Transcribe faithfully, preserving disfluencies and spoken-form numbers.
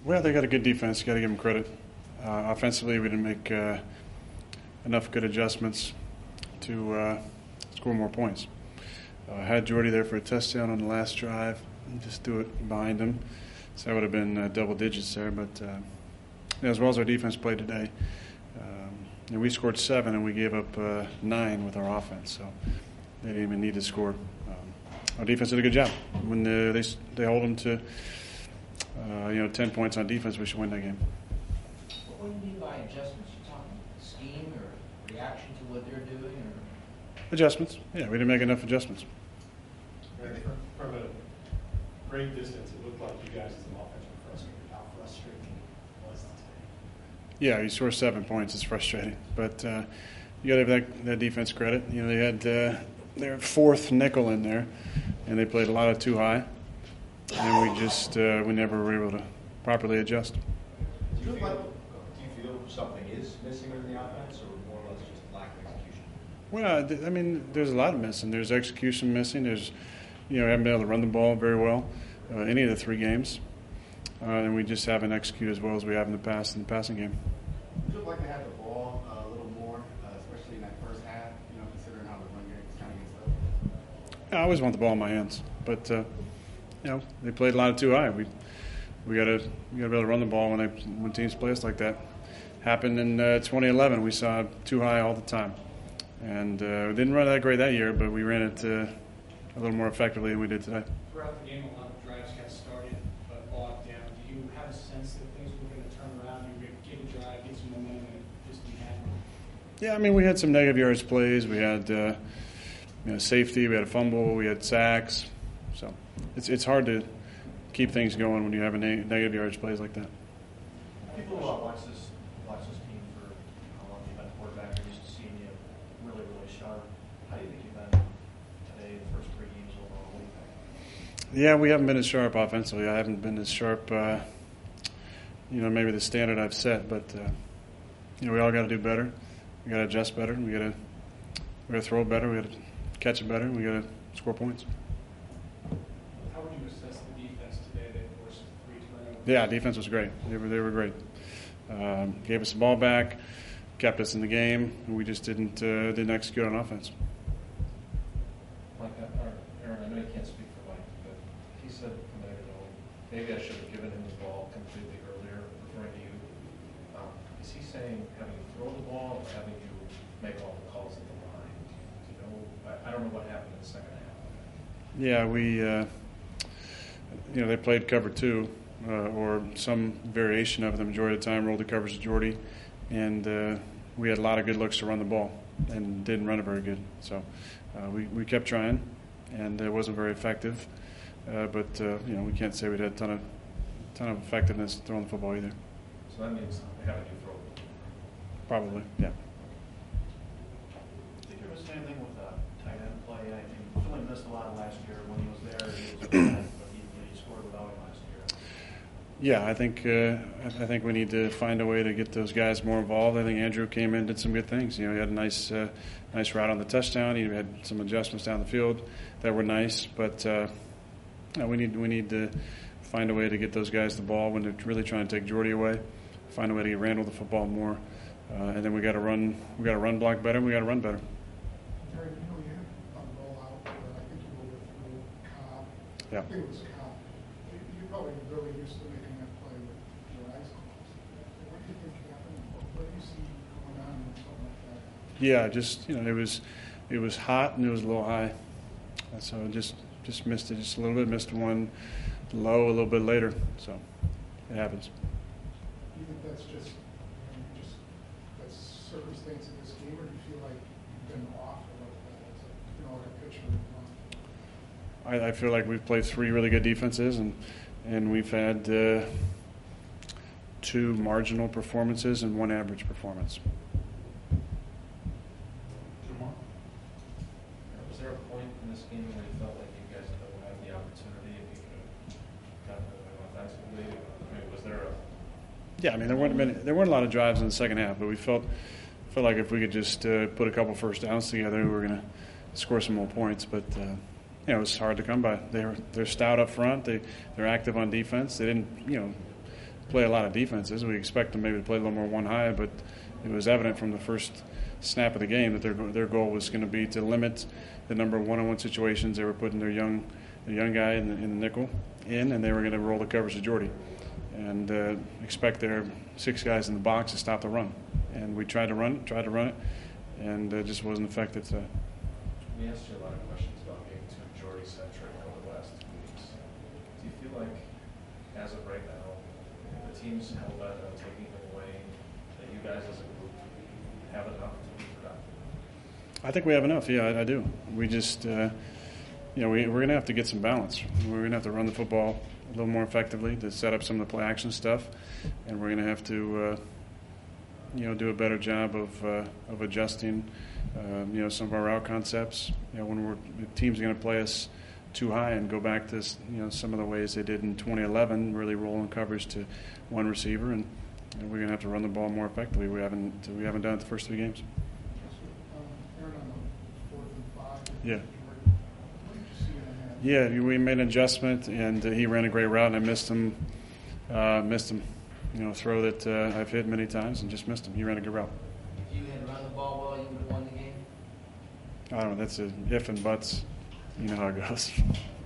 Well, they got a good defense. Got to give them credit. Uh, offensively, we didn't make uh, enough good adjustments to uh, score more points. I uh, had Jordy there for a touchdown on the last drive and just do it behind him. So that would have been uh, double digits there. But uh, as well as our defense played today, um, and we scored seven and we gave up uh, nine with our offense. So they didn't even need to score. Um, our defense did a good job. When uh, they they hold them to uh, you know ten points on defense, we should win that game. What do you mean by adjustments? You talking scheme or reaction to what they're doing, or Adjustments. Yeah, we didn't make enough adjustments. From a great distance, it looked like you guys as an offense were frustrated. How frustrating was it today? Yeah, you score seven points. It's frustrating, but uh, you got to give that, that defense credit. You know, they had uh, their fourth nickel in there, and they played a lot of too high, and we just uh, we never were able to properly adjust. Do you feel, do you feel something is missing in the offense, or more or less just lack of execution? Well, I mean, there's a lot of missing. There's execution missing. There's, you know, haven't been able to run the ball very well uh, any of the three games, uh, and we just haven't executed as well as we have in the past in the passing game. Would you like to have the ball uh, a little more, uh, especially in that first half? You know, considering how the run game is kind of gets up. I always want the ball in my hands, but uh, you know, they played a lot of too high. We we got to we got to be able to run the ball when they when teams play us like that. Happened in uh, twenty eleven. We saw too high all the time, and uh, we didn't run that great that year, but we ran it uh, a little more effectively than we did today. Throughout the game, a lot of drives got started but bogged down. Do you have a sense that things were going to turn around? You were going to get a drive, get some momentum, and it just didn't happen? Yeah, I mean, we had some negative yards plays. We had uh, you know, safety. We had a fumble. We had sacks. So it's it's hard to keep things going when you have a ne- negative yards plays like that. People uh, watch this watch this team for how long you've been quarterback. They're used to seeing you really, really sharp. How do you think you've been today, the first three games overall? What do you think? Yeah, we haven't been as sharp offensively. I haven't been as sharp, uh, you know, maybe the standard I've set. But uh, you know, we all got to do better. We got to adjust better. We got to we got to throw it better. We got to catch it better. We got to score points. How would you assess the defense today? They forced three turnovers. Yeah, defense was great. They were they were great. Um, gave us the ball back, kept us in the game, and we just didn't uh, didn't execute on offense. Mike, or Aaron, I know you can't speak for Mike, but he said a minute ago, maybe I should have given him the ball completely earlier, referring to you. Um, is he saying having you throw the ball or having you make all the calls at the line? Do you know? I, I don't know what happened in the second half. Yeah, we uh, you know they played cover two. Uh, or some variation of it the majority of the time, rolled the coverage to Jordy, and uh, we had a lot of good looks to run the ball and didn't run it very good. So uh, we, we kept trying, and it wasn't very effective. Uh, but, uh, you know, we can't say we had a ton of, ton of effectiveness throwing the football either. So that means having you throw it. Probably, yeah. Did you miss anything with uh, tight end play? I mean, Philly missed a lot last year when he was there. He was bad, but he, he scored without him last year. Yeah, I think uh, I think we need to find a way to get those guys more involved. I think Andrew came in and did some good things. You know, he had a nice uh, nice route on the touchdown. He had some adjustments down the field that were nice. But uh, you know, we need we need to find a way to get those guys the ball when they're really trying to take Jordy away. Find a way to get Randall the football more, uh, and then we got to run we got to run block better. And we got to run better. Terry, you know, you had a rollout where I think you rolled it through Cobb. Yeah. I think it was Cobb. You, you probably really used to making that play with your eyes closed. What do you think happened? What, what do you see going on with something like that? Yeah, just you know, it was it was hot and it was a little high, so just just missed it just a little bit. Missed one low a little bit later, so it happens. Do you think that's just, you know, just that's circumstance of this game, or do you feel like you've been off a little bit as a, you know, like a pitcher? I, I feel like we've played three really good defenses, and and we've had uh, two marginal performances and one average performance. Was there a point in this game where you felt like you guys don't have the opportunity if you could have gotten it offensively? I mean, was there a Yeah, I mean there weren't many, there weren't a lot of drives in the second half, but we felt felt like if we could just uh, put a couple first downs together, we were going to score some more points. But uh, you know, it was hard to come by. They're they're stout up front. They they're active on defense. They didn't you know play a lot of defenses. We expect them maybe to play a little more one high, but it was evident from the first snap of the game that their their goal was going to be to limit the number of one-on-one situations they were putting their young the young guy in the, in the nickel in, and they were going to roll the coverage to Jordy and uh, expect their six guys in the box to stop the run. And we tried to run, tried to run it, and it uh, just wasn't effective. To, We asked you a lot of questions about being too Jordy-centric over the last two weeks. Do you feel like, as of right now, the team's held that on taking him away, that you guys as a group have enough to be productive? I think we have enough. Yeah, I, I do. We just, uh, you know, we, we're going to have to get some balance. We're going to have to run the football a little more effectively to set up some of the play action stuff, and we're going to have to, uh, you know, do a better job of uh, of adjusting, uh, you know, some of our route concepts. You know, when we're the team's going to play us too high and go back to, you know, some of the ways they did in twenty eleven, really rolling coverage to one receiver, and, and we're going to have to run the ball more effectively. We haven't we haven't done it the first three games. Um, Aaron, on the fourth and five. Yeah. What did you see in that? Yeah, we made an adjustment, and uh, he ran a great route, and I missed him. Uh, missed him. You know, throw that uh, I've hit many times and just missed him. He ran a good route. If you had run the ball well, you would have won the game? I don't know. That's a if and buts. You know how it goes.